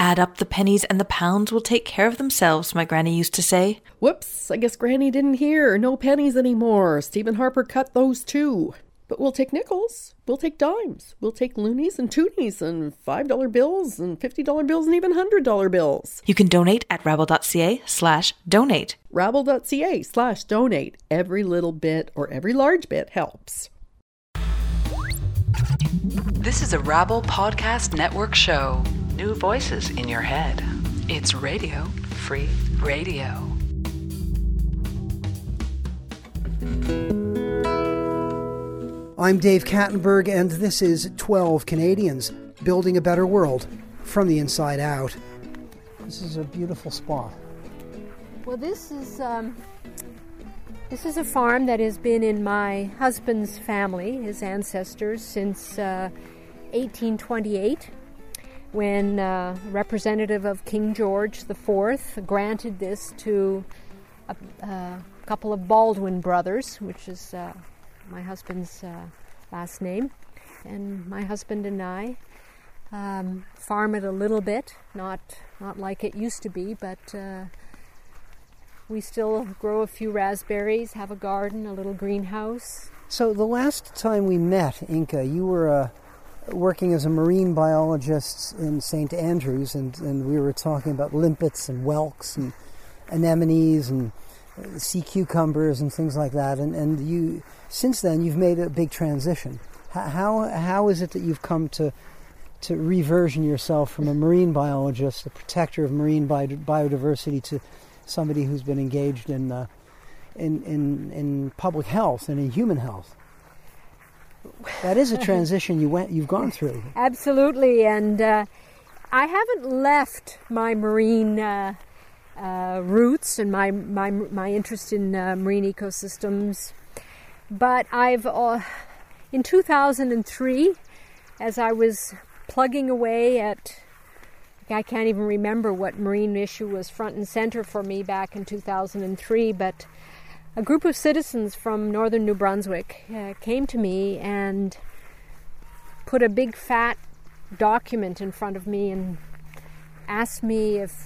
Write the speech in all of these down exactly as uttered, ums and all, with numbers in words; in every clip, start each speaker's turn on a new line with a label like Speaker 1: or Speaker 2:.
Speaker 1: Add up the pennies and the pounds will take care of themselves, my granny used to say.
Speaker 2: Whoops, I guess Granny didn't hear. No pennies anymore. Stephen Harper cut those too. But we'll take nickels, we'll take dimes, we'll take loonies and toonies and five dollar bills and fifty dollar bills and even one hundred dollar bills.
Speaker 1: You can donate at rabble.ca slash donate.
Speaker 2: rabble.ca slash donate. Every little bit or every large bit helps.
Speaker 3: This is a Rabble Podcast Network show. New voices in your head. It's Radio Free Radio.
Speaker 4: I'm Dave Kattenberg, and this is twelve Canadians Building a Better World from the Inside Out. This is a beautiful spot.
Speaker 5: Well, this is um, this is a farm that has been in my husband's family, his ancestors, since uh, eighteen twenty-eight, when uh, a representative of King George the Fourth granted this to a, a couple of Baldwin brothers, which is uh, my husband's uh, last name. And my husband and I um, farm it a little bit, not not like it used to be, but uh, we still grow a few raspberries, have a garden, a little greenhouse.
Speaker 4: So the last time we met, Inka, you were uh, working as a marine biologist in Saint Andrews, and, and we were talking about limpets and whelks and anemones and sea cucumbers and things like that. And, and you, since then, you've made a big transition. How how is it that you've come to to reversion yourself from a marine biologist, a protector of marine biodiversity, to somebody who's been engaged in uh, in, in in public health and in human health? That is a transition you went you've gone through.
Speaker 5: Absolutely, and uh, I haven't left my marine uh, uh, roots and my my my interest in uh, marine ecosystems, but I've uh, in two thousand three, as I was plugging away at, I can't even remember what marine issue was front and center for me back in two thousand three, but a group of citizens from northern New Brunswick uh, came to me and put a big fat document in front of me and asked me if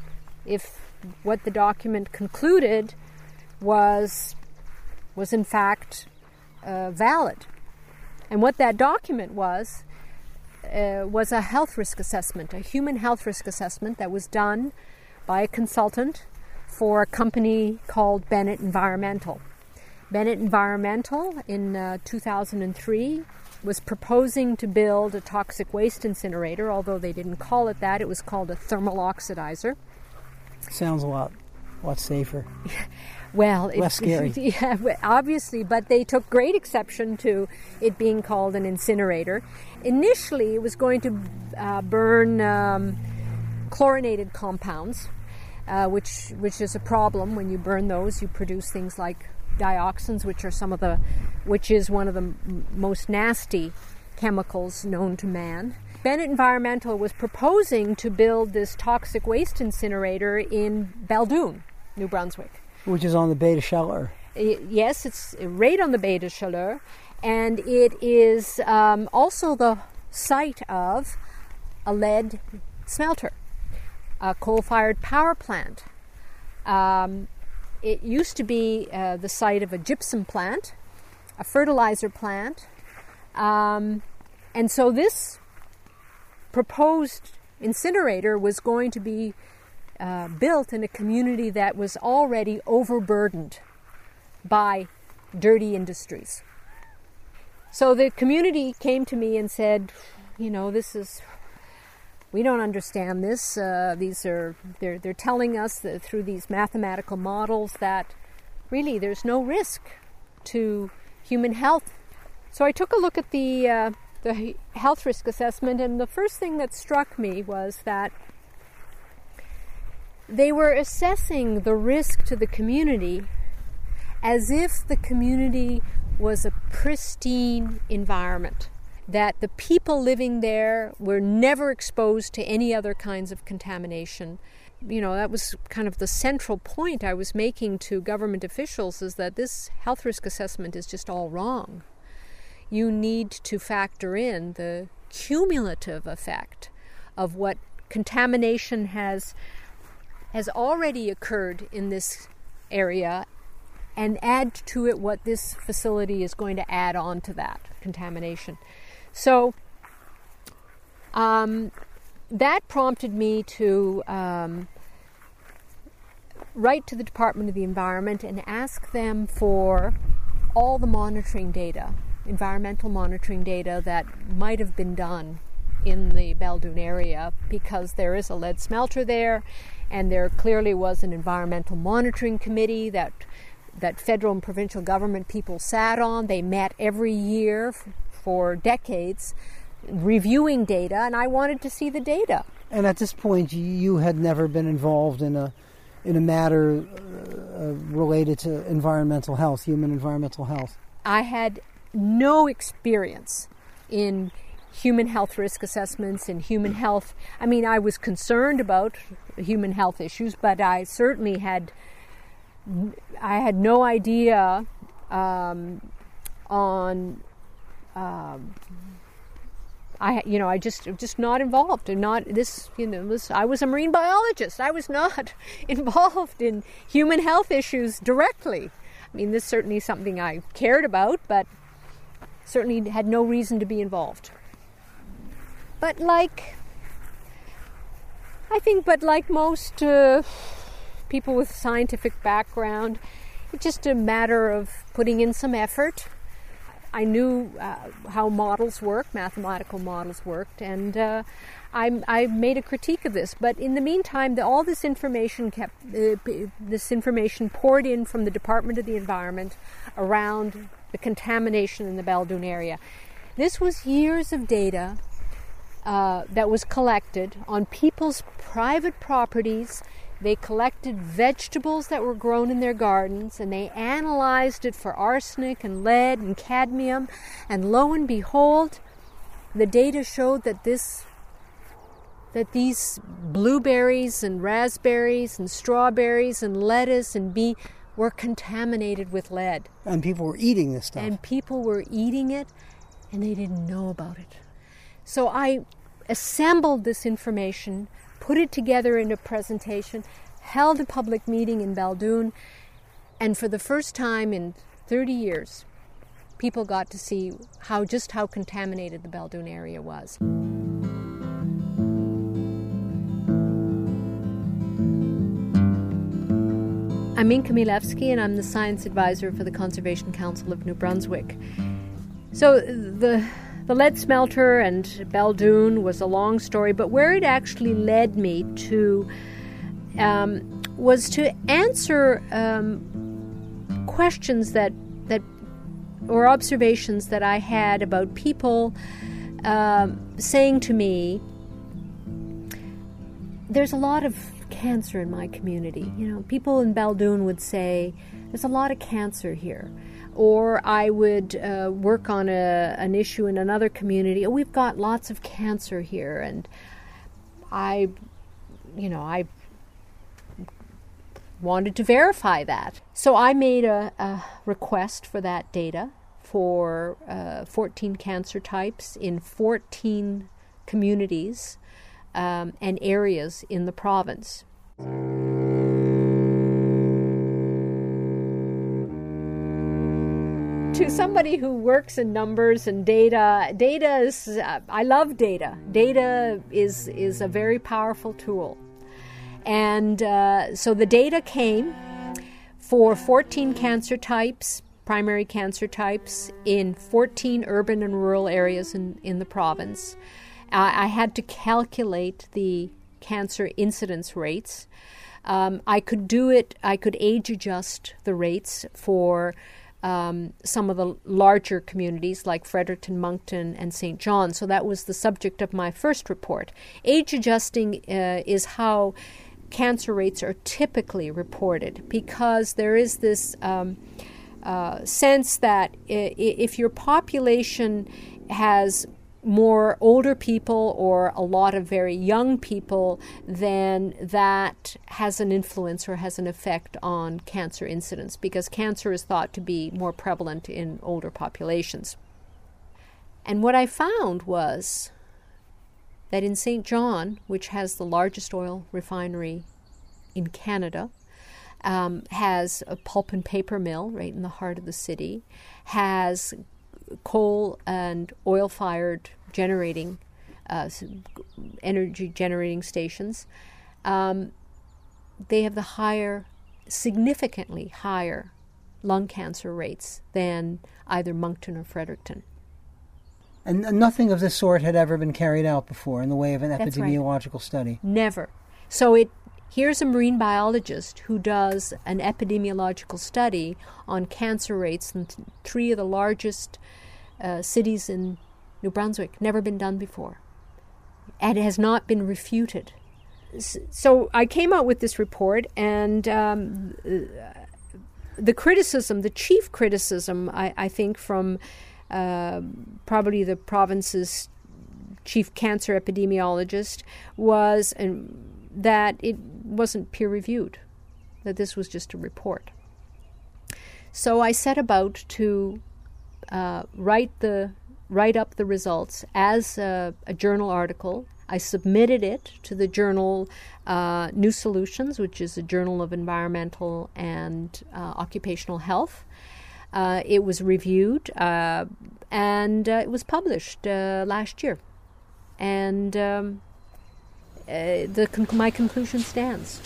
Speaker 5: if what the document concluded was was in fact uh, valid. And what that document was, uh, was a health risk assessment, a human health risk assessment that was done by a consultant for a company called Bennett Environmental. Bennett Environmental in uh, two thousand three was proposing to build a toxic waste incinerator, although they didn't call it that. It was called a thermal oxidizer.
Speaker 4: Sounds a lot, a lot safer.
Speaker 5: Well,
Speaker 4: less
Speaker 5: it,
Speaker 4: scary.
Speaker 5: Yeah, obviously, but they took great exception to it being called an incinerator. Initially, it was going to uh, burn um, chlorinated compounds, uh, which which is a problem. When you burn those, you produce things like dioxins, which are some of the, which is one of the m- most nasty chemicals known to man. Bennett Environmental was proposing to build this toxic waste incinerator in Baldoon, New Brunswick.
Speaker 4: Which is on the Bay de Chaleur.
Speaker 5: Yes, it's right on the Bay de Chaleur, and it is um, also the site of a lead smelter, a coal-fired power plant. Um, it used to be uh, the site of a gypsum plant, a fertilizer plant, um, and so this proposed incinerator was going to be Uh, built in a community that was already overburdened by dirty industries. So the community came to me and said, you know, this is, we don't understand this. Uh, these are, they're, they're telling us that through these mathematical models that really there's no risk to human health. So I took a look at the, uh, the health risk assessment, and the first thing that struck me was that they were assessing the risk to the community as if the community was a pristine environment, that the people living there were never exposed to any other kinds of contamination. You know, that was kind of the central point I was making to government officials, is that this health risk assessment is just all wrong. You need to factor in the cumulative effect of what contamination has has already occurred in this area, and add to it what this facility is going to add on to that contamination. So um, that prompted me to um, write to the Department of the Environment and ask them for all the monitoring data, environmental monitoring data that might have been done in the Baldoon area, because there is a lead smelter there, and there clearly was an environmental monitoring committee that that federal and provincial government people sat on. They met every year f- for decades, reviewing data, and I wanted to see the data.
Speaker 4: And at this point, you had never been involved in a in a matter uh, related to environmental health, human environmental health.
Speaker 5: I had no experience in human health risk assessments and human health. I mean, I was concerned about human health issues, but I certainly had I had no idea um, on. Um, I you know I just just not involved and not this you know this, I was a marine biologist. I was not involved in human health issues directly. I mean, this is certainly something I cared about, but certainly had no reason to be involved. But like, I think, but like most uh, people with scientific background, it's just a matter of putting in some effort. I knew uh, how models work, mathematical models worked, and uh, I, I made a critique of this. But in the meantime, the, all this information kept uh, this information poured in from the Department of the Environment around the contamination in the Baldoon area. This was years of data uh, that was collected on people's private properties. They collected vegetables that were grown in their gardens, and they analyzed it for arsenic and lead and cadmium, and lo and behold, the data showed that this that these blueberries and raspberries and strawberries and lettuce and bean were contaminated with lead.
Speaker 4: And people were eating this stuff.
Speaker 5: And people were eating it, and they didn't know about it. So I assembled this information, put it together in a presentation, held a public meeting in Baldoon, and for the first time in thirty years, people got to see how just how contaminated the Baldoon area was. I'm Inka Milewski, and I'm the science advisor for the Conservation Council of New Brunswick. So the The lead smelter and Baldoon was a long story, but where it actually led me to um, was to answer um, questions that that or observations that I had about people um, saying to me, "There's a lot of cancer in my community." You know, people in Baldoon would say, "There's a lot of cancer here." Or I would uh, work on a, an issue in another community. Oh, we've got lots of cancer here, and I, you know, I wanted to verify that. So I made a, a request for that data for uh, fourteen cancer types in fourteen communities um, and areas in the province. To somebody who works in numbers and data, data is, uh, I love data. Data is, is a very powerful tool. And uh, so the data came for fourteen cancer types, primary cancer types, in fourteen urban and rural areas in, in the province. Uh, I had to calculate the cancer incidence rates. Um, I could do it, I could age adjust the rates for Um, some of the larger communities like Fredericton, Moncton, and Saint John. So that was the subject of my first report. Age adjusting uh, is how cancer rates are typically reported, because there is this um, uh, sense that if your population has more older people or a lot of very young people, then that has an influence or has an effect on cancer incidence, because cancer is thought to be more prevalent in older populations. And what I found was that in Saint John, which has the largest oil refinery in Canada, um, has a pulp and paper mill right in the heart of the city, has coal and oil-fired generating, uh, energy generating stations. Um, they have the higher, significantly higher lung cancer rates than either Moncton or Fredericton.
Speaker 4: And nothing of this sort had ever been carried out before in the way of an
Speaker 5: That's
Speaker 4: epidemiological
Speaker 5: right.
Speaker 4: study?
Speaker 5: Never. So it here's a marine biologist who does an epidemiological study on cancer rates in th- three of the largest uh, cities in New Brunswick. Never been done before. And it has not been refuted. So I came out with this report, and um, the criticism, the chief criticism, I, I think, from uh, probably the province's chief cancer epidemiologist was um, that it wasn't peer-reviewed, that this was just a report. So I set about to uh, write the write up the results as a, a journal article. I submitted it to the journal uh, New Solutions, which is a journal of environmental and uh, occupational health. Uh, it was reviewed uh, and uh, it was published uh, last year. And um, uh, the con- my conclusion stands.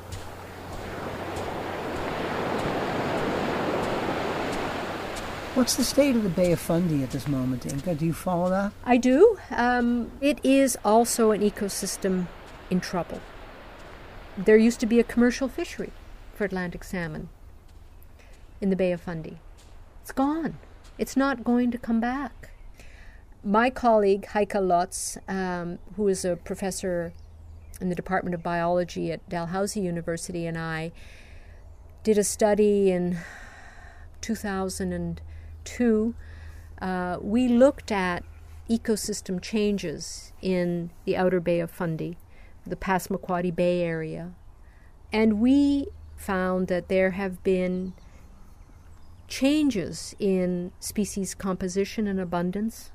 Speaker 4: What's the state of the Bay of Fundy at this moment, Inka? Do you follow that?
Speaker 5: I do. Um, it is also an ecosystem in trouble. There used to be a commercial fishery for Atlantic salmon in the Bay of Fundy. It's gone. It's not going to come back. My colleague, Heike Lotz, um, who is a professor in the Department of Biology at Dalhousie University, and I did a study in two thousand two. Uh, we looked at ecosystem changes in the Outer Bay of Fundy, the Passamaquoddy Bay area, and we found that there have been changes in species composition and abundance.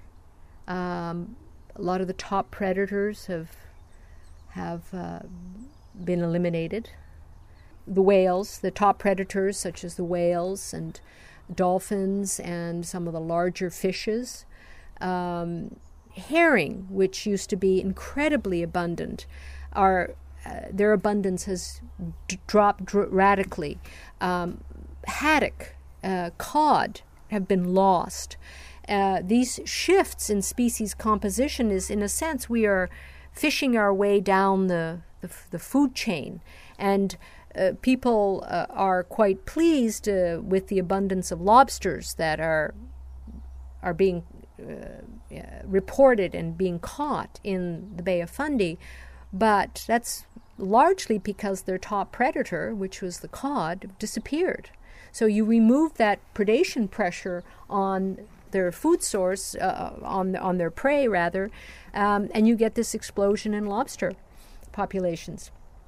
Speaker 5: Um, a lot of the top predators have have uh, been eliminated. The whales, the top predators such as the whales and dolphins and some of the larger fishes. Um, herring, which used to be incredibly abundant, are uh, their abundance has d- dropped dr- radically. Um, haddock, uh, cod have been lost. Uh, these shifts in species composition is, in a sense, we are fishing our way down the the, the food chain, and uh, people uh, are quite pleased uh, with the abundance of lobsters that are are being uh, uh, reported and being caught in the Bay of Fundy, but that's largely because their top predator, which was the cod, disappeared. So you remove that predation pressure on their food source, uh, on on their prey rather, um, and you get this explosion in lobster populations.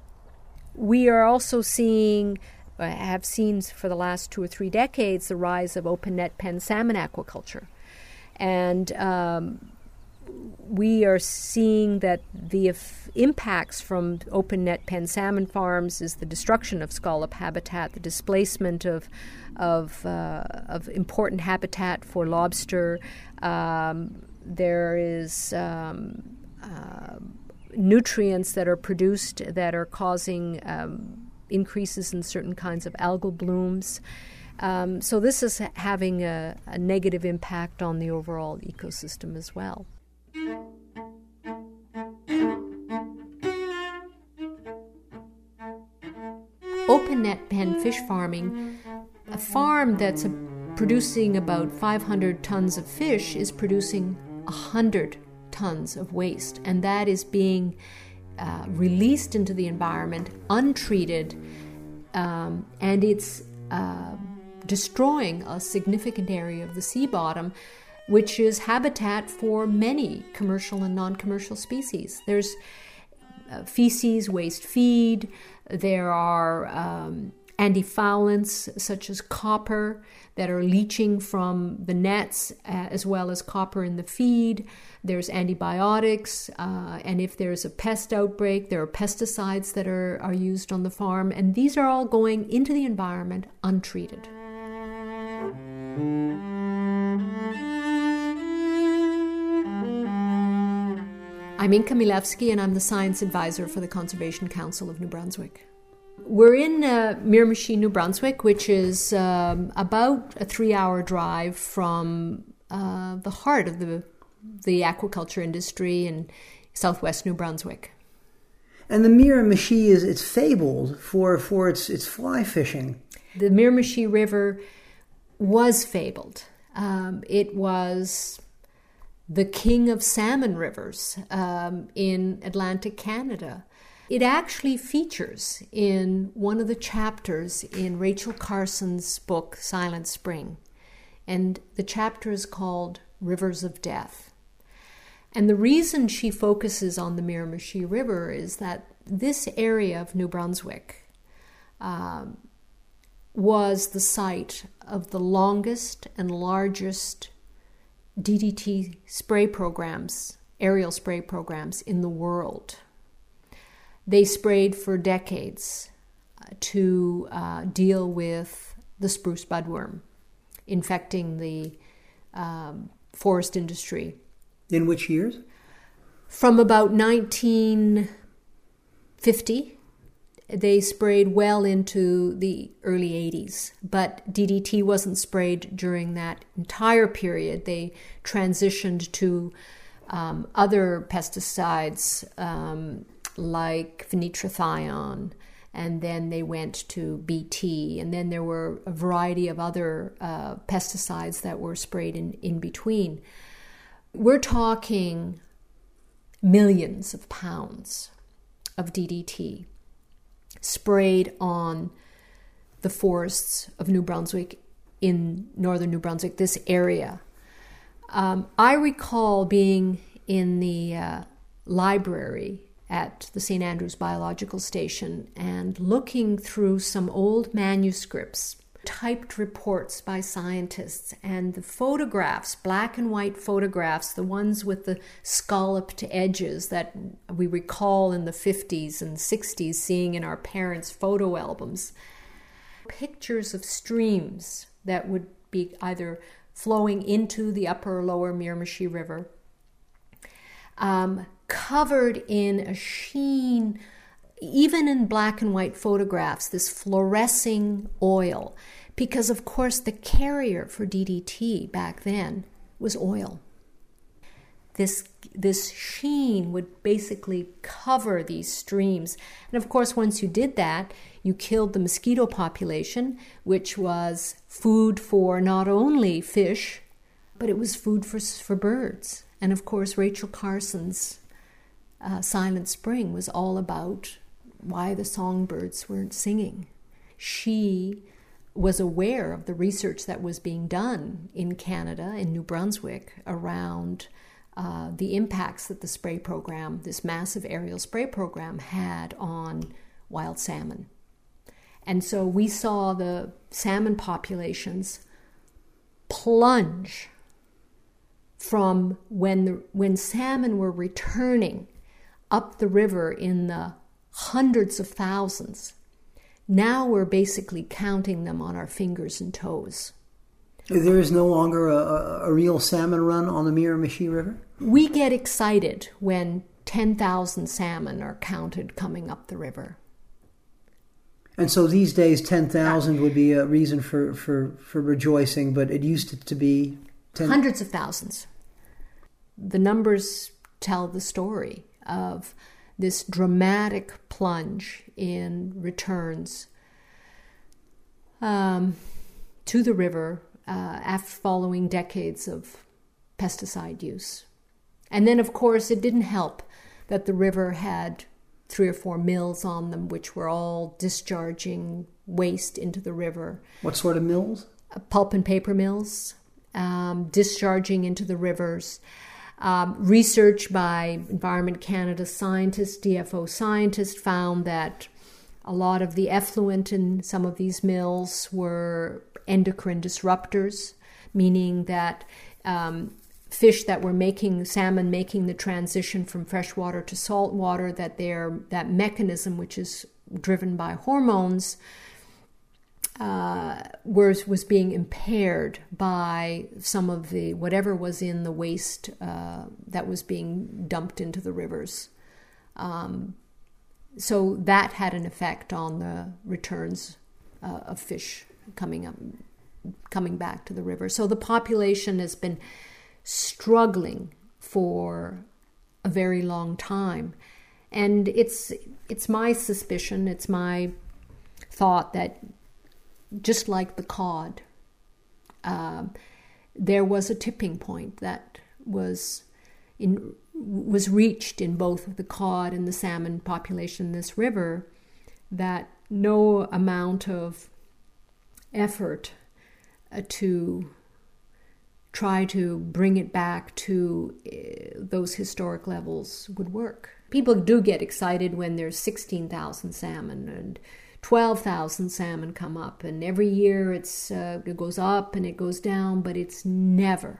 Speaker 5: We are also seeing, uh, have seen for the last two or three decades, the rise of open net pen salmon aquaculture, and um, we are seeing that the f- impacts from open net pen salmon farms is the destruction of scallop habitat, the displacement of of, uh, of important habitat for lobster. Um, there is um, uh, nutrients that are produced that are causing um, increases in certain kinds of algal blooms. Um, so this is ha- having a, a negative impact on the overall ecosystem as well. Open net pen fish farming, a farm that's a, producing about five hundred tons of fish is producing one hundred tons of waste, and that is being uh, released into the environment untreated, um, and it's uh, destroying a significant area of the sea bottom, which is habitat for many commercial and non-commercial species. There's uh, feces, waste feed, there are um, antifoulants such as copper that are leaching from the nets, uh, as well as copper in the feed. There's antibiotics, uh, and if there's a pest outbreak, there are pesticides that are, are used on the farm, and these are all going into the environment untreated. I'm Inka Milewski, and I'm the science advisor for the Conservation Council of New Brunswick. We're in uh, Miramichi, New Brunswick, which is um, about a three-hour drive from uh, the heart of the the aquaculture industry in southwest New Brunswick.
Speaker 4: And the Miramichi is it's fabled for for its its fly fishing.
Speaker 5: The Miramichi River was fabled. Um, it was the king of salmon rivers um, in Atlantic Canada. It actually features in one of the chapters in Rachel Carson's book, Silent Spring. And the chapter is called Rivers of Death. And the reason she focuses on the Miramichi River is that this area of New Brunswick um, was the site of the longest and largest D D T spray programs, aerial spray programs in the world. They sprayed for decades to uh, deal with the spruce budworm, infecting the um, forest industry.
Speaker 4: In which years?
Speaker 5: From about nineteen fifty. They sprayed well into the early eighties, but D D T wasn't sprayed during that entire period. They transitioned to um, other pesticides um, like phenetrathion, and then they went to B T, and then there were a variety of other uh, pesticides that were sprayed in, in between. We're talking millions of pounds of D D T sprayed on the forests of New Brunswick, in northern New Brunswick, this area. Um, I recall being in the uh, library at the Saint Andrews Biological Station and looking through some old manuscripts, typed reports by scientists, and the photographs, black and white photographs, the ones with the scalloped edges that we recall in the fifties and sixties seeing in our parents' photo albums. Pictures of streams that would be either flowing into the upper or lower Miramichi River, um, covered in a sheen, even in black and white photographs, this fluorescing oil, because of course the carrier for D D T back then was oil. This, this sheen would basically cover these streams. And of course, once you did that, you killed the mosquito population, which was food for not only fish, but it was food for, for birds. And of course, Rachel Carson's uh, Silent Spring was all about why the songbirds weren't singing. She was aware of the research that was being done in Canada, in New Brunswick, around uh, the impacts that the spray program, this massive aerial spray program, had on wild salmon. And so we saw the salmon populations plunge from when the, when salmon were returning up the river in the hundreds of thousands. Now we're basically counting them on our fingers and toes.
Speaker 4: There is no longer a, a, a real salmon run on the Miramichi River?
Speaker 5: We get excited when ten thousand salmon are counted coming up the river.
Speaker 4: And so these days, ten thousand would be a reason for, for, for rejoicing, but it used to be ten...
Speaker 5: Hundreds of thousands. The numbers tell the story of this dramatic plunge in returns um, to the river uh, after following decades of pesticide use. And then, of course, it didn't help that the river had three or four mills on them, which were all discharging waste into the river.
Speaker 4: What sort of mills?
Speaker 5: Uh, pulp and paper mills, um, discharging into the rivers. Um, research by Environment Canada scientists, D F O scientists, found that A lot of the effluent in some of these mills were endocrine disruptors, meaning that um, fish that were making, salmon making the transition from freshwater to saltwater, that their that mechanism, which is driven by hormones, uh, was, was being impaired by some of the, whatever was in the waste uh, that was being dumped into the rivers. Um, So that had an effect on the returns uh, of fish coming up, coming back to the river. So the population has been struggling for a very long time, and it's it's my suspicion, it's my thought that just like the cod, uh, there was a tipping point that was in. was reached in both the cod and the salmon population in this river, that no amount of effort uh, to try to bring it back to uh, those historic levels would work. People do get excited when there's sixteen thousand salmon and twelve thousand salmon come up, and every year it's uh, it goes up and it goes down, but it's never,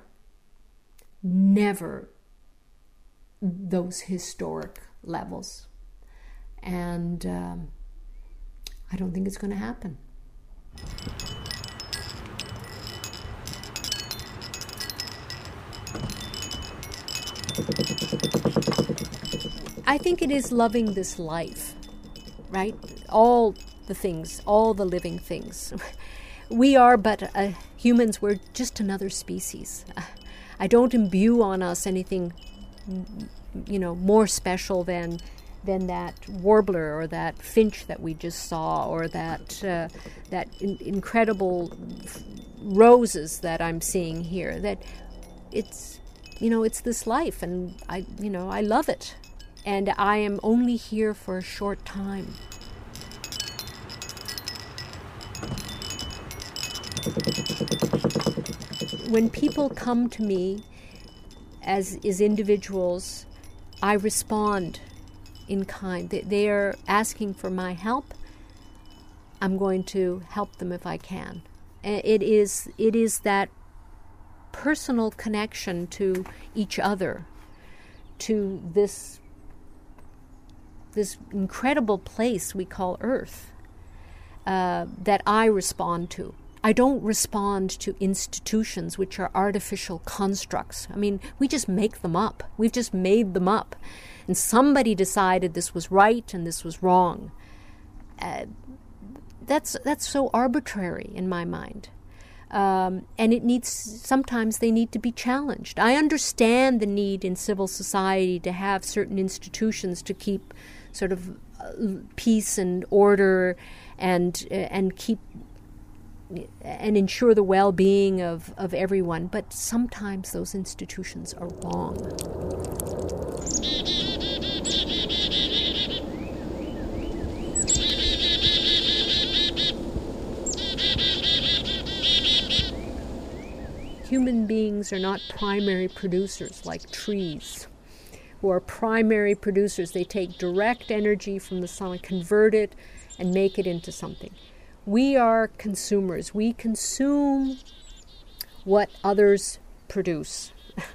Speaker 5: never those historic levels. And um, I don't think it's going to happen. I think it is loving this life, right? All the things, all the living things. We are but uh, humans, we're just another species. I don't imbue on us anything, you know, more special than than that warbler or that finch that we just saw, or that uh, that in- incredible roses that I'm seeing here. That it's, you know, it's this life, and I, you know, I love it, and I am only here for a short time. When people come to me as as individuals, I respond in kind. They, they are asking for my help. I'm going to help them if I can. It is it is that personal connection to each other, to this this incredible place we call Earth, uh, that I respond to. I don't respond to institutions which are artificial constructs. I mean, we just make them up. We've just made them up. And somebody decided this was right and this was wrong. Uh, that's that's so arbitrary in my mind. Um, and it needs, sometimes they need to be challenged. I understand the need in civil society to have certain institutions to keep sort of uh, peace and order and uh, and keep and ensure the well-being of, of everyone, but sometimes those institutions are wrong. Human beings are not primary producers like trees, who are primary producers. They take direct energy from the sun, convert it, and make it into something. We are consumers. We consume what others produce.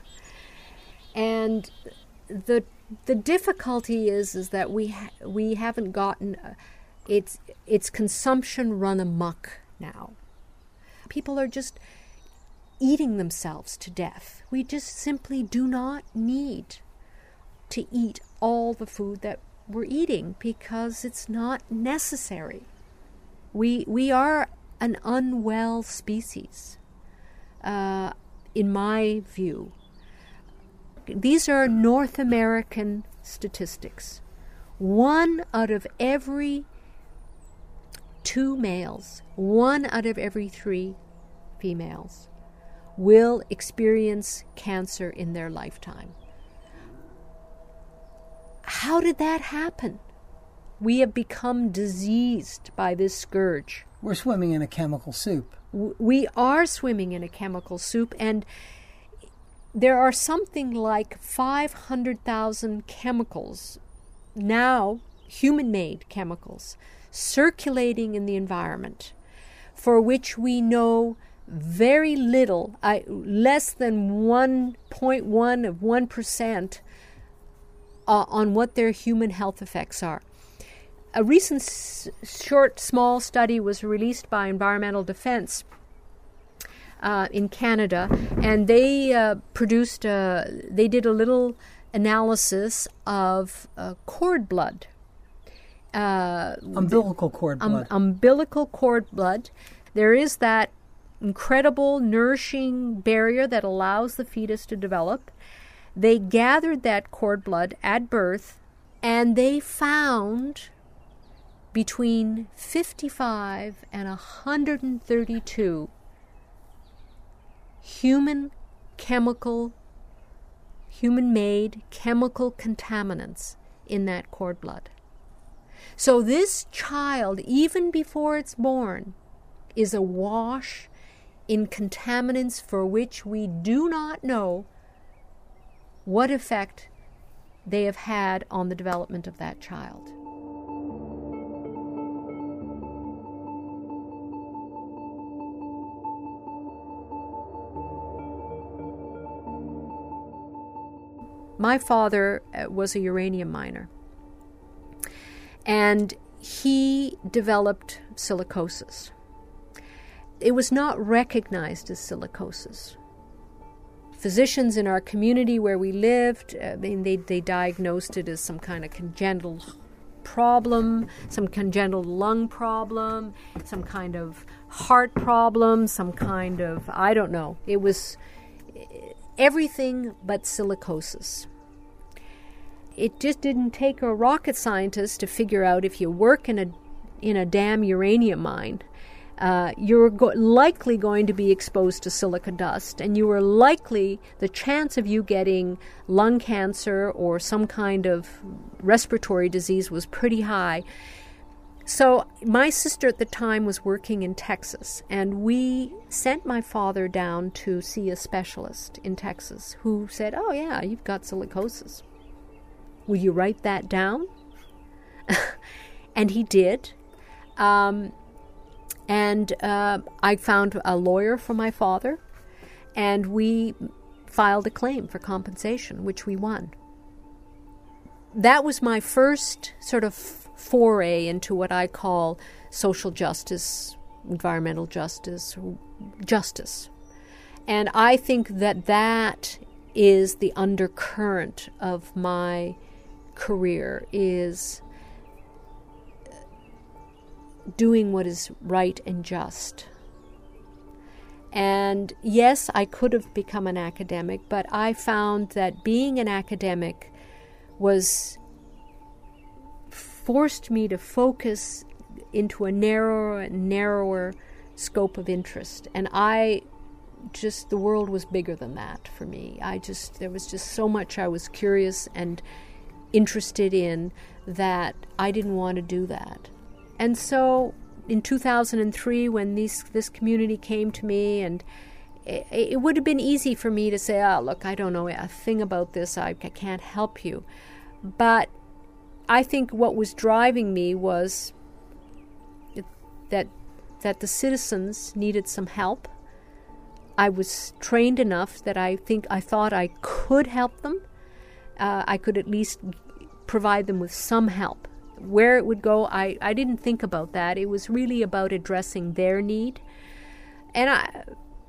Speaker 5: And the the difficulty is is that we ha- we haven't gotten uh, it's it's consumption run amok now. People are just eating themselves to death. We just simply do not need to eat all the food that we're eating because it's not necessary. We we are an unwell species, uh, in my view. These are North American statistics. One out of every two males, one out of every three females will experience cancer in their lifetime. How did that happen? We have become diseased by this scourge.
Speaker 4: We're swimming in a chemical soup.
Speaker 5: We are swimming in a chemical soup, and there are something like five hundred thousand chemicals, now human-made chemicals, circulating in the environment for which we know very little, I, less than one point one of one percent uh, on what their human health effects are. A recent s- short, small study was released by Environmental Defense uh, in Canada, and they uh, produced, a, they did a little analysis of uh, cord blood. Uh,
Speaker 4: umbilical cord blood.
Speaker 5: Um, umbilical cord blood. There is that incredible nourishing barrier that allows the fetus to develop. They gathered that cord blood at birth, and they found between fifty-five and one hundred thirty-two human chemical, human-made chemical contaminants in that cord blood. So this child, even before it's born, is awash in contaminants for which we do not know what effect they have had on the development of that child. My father was a uranium miner, and he developed silicosis. It was not recognized as silicosis. Physicians in our community where we lived, I mean, they, they diagnosed it as some kind of congenital problem, some congenital lung problem, some kind of heart problem, some kind of, I don't know. It was everything but silicosis. It just didn't take a rocket scientist to figure out if you work in a in a damn uranium mine, uh, you're go- likely going to be exposed to silica dust, and you are likely, the chance of you getting lung cancer or some kind of respiratory disease was pretty high. So my sister at the time was working in Texas, and we sent my father down to see a specialist in Texas who said, "Oh yeah, you've got silicosis. Will you write that down?" And he did. Um, and uh, I found a lawyer for my father, and we filed a claim for compensation, which we won. That was my first sort of foray into what I call social justice, environmental justice, justice. And I think that that is the undercurrent of my career, is doing what is right and just. And yes, I could have become an academic, but I found that being an academic was forced me to focus into a narrower and narrower scope of interest. And I just, the world was bigger than that for me. I just, there was just so much I was curious and interested in that I didn't want to do that. And so in two thousand three, when these, this community came to me, and it, it would have been easy for me to say, oh, look, I don't know a thing about this, I, I can't help you. But I think what was driving me was that that the citizens needed some help. I was trained enough that I think I thought I could help them. Uh, I could at least provide them with some help. Where it would go, I, I didn't think about that. It was really about addressing their need. And I,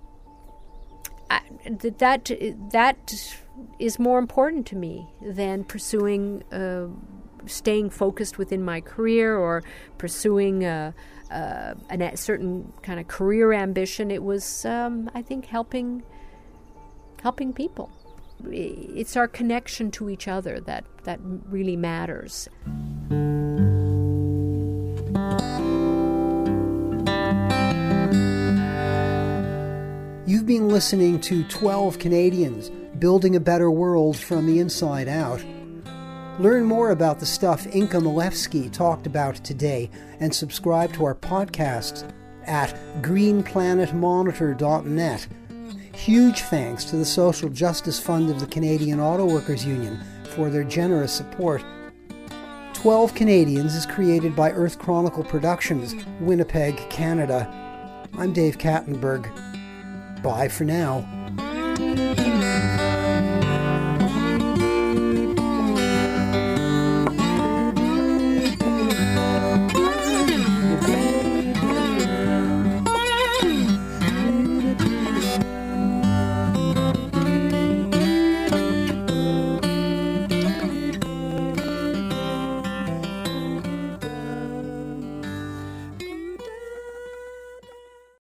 Speaker 5: I that that is more important to me than pursuing, uh, staying focused within my career or pursuing a, a, a certain kind of career ambition. It was, um, I think, helping helping people. It's our connection to each other that, that really matters.
Speaker 4: You've been listening to twelve Canadians, Building a Better World from the Inside Out. Learn more about the stuff Inka Milewski talked about today and subscribe to our podcast at green planet monitor dot net. Huge thanks to the Social Justice Fund of the Canadian Auto Workers Union for their generous support. twelve Canadians is created by Earth Chronicle Productions, Winnipeg, Canada. I'm Dave Kattenberg. Bye for now.